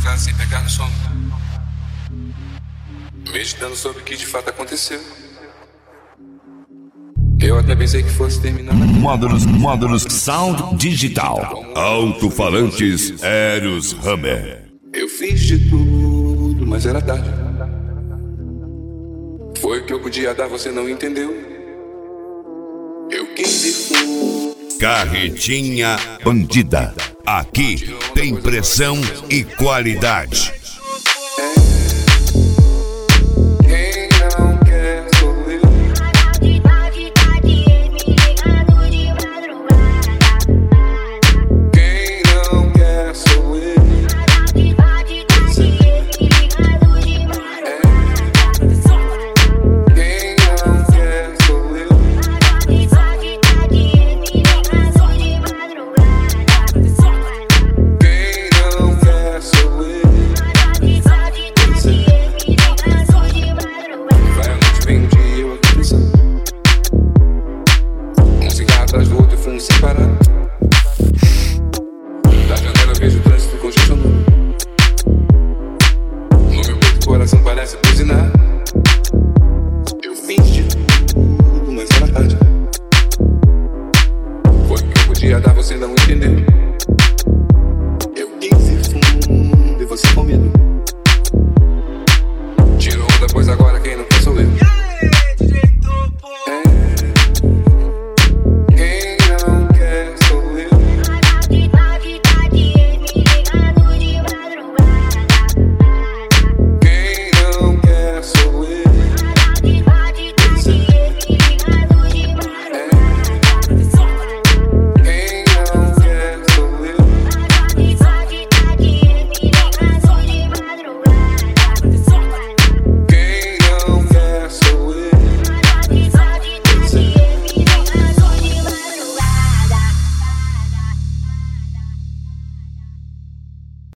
madrugada sem pegar no sono, meditando sobre o que de fato aconteceu. Eu até pensei que fosse terminar na... Módulos Sound Digital. Alto-falantes Eros Hammer. Eu fiz de tudo, mas era tarde. Foi o que eu podia dar, você não entendeu. Eu quis ir fundo. Carretinha Bandida. Aqui tem pressão e qualidade. Quem não quer sou eu. Quem não quer sou eu. Quem não quer sou eu. Vai a noite, vem um dia eu aqui pensando. Um cigarro atrás do outro e fumo sem parar. Da janela eu vejo o trânsito congestionando. No meu peito o coração parece buzinar. Eu fiz de tudo, mas era tarde. Foi o que eu podia dar, você não entendeu. Eu quis ir fundo e você comeu.